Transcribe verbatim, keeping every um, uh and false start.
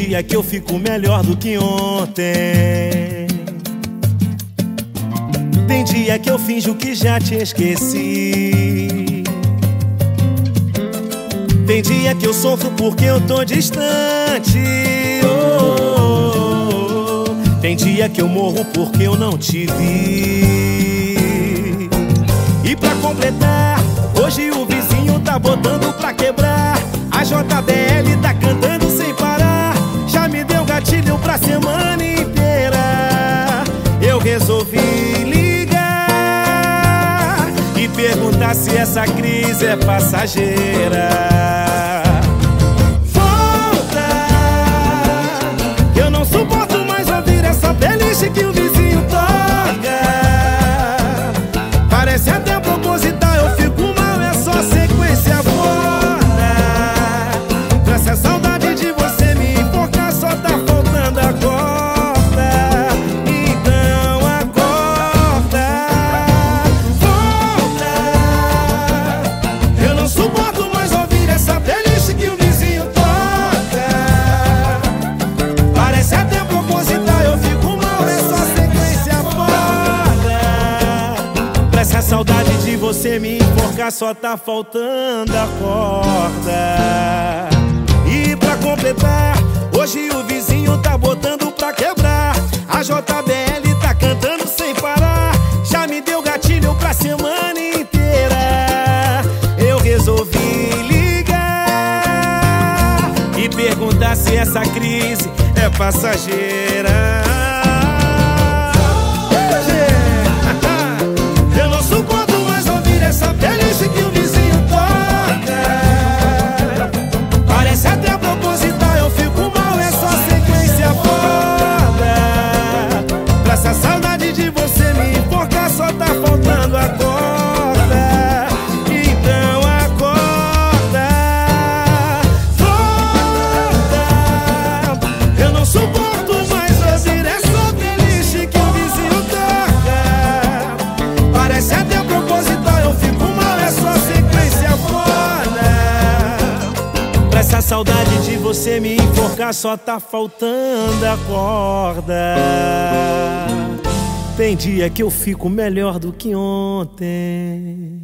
dia que eu fico melhor do que ontem. Tem dia que eu finjo que já te esqueci. Tem dia que eu sofro porque eu tô distante. Oh, oh, oh. Tem dia que eu morro porque eu não te vi. E pra completar, hoje o vizinho tá botando pra quebrar. A J B L tá cantando sem parar. Já me deu gatilho pra semana inteira. Eu resolvi ligar e perguntar se essa crise é passageira. Volta, eu não suporto mais ouvir essa playlist que o vizinho toca. Parece até proposital, eu fico mal, é só sequência foda. Pra essa saudade de você me enforcar, só tá faltando a corda. Então acorda, volta. Eu não suporto mais ouvir essa playlist que o vizinho toca. Parece até proposital, eu fico mal, é só sequência foda. Pra essa saudade de você me enforcar, só tá faltando a corda. E pra completar, hoje o vizinho tá botando pra quebrar. A J B L tá cantando sem parar. Já me deu gatilho pra semana inteira. Eu resolvi ligar e perguntar se essa crise é passageira. Eu não suporto mais ouvir essa playlist que o vizinho toca. Parece até proposital, eu fico mal, é só sequência foda. Pra essa saudade de você me enforcar, só tá faltando a corda. Então acorda, volta. Eu não suporto mais ouvir essa playlist que o vizinho toca. Parece até proposital, eu fico mal, é só sequência foda. Pra essa saudade de você me enforcar, só tá faltando a corda. Tem dia que eu fico melhor do que ontem.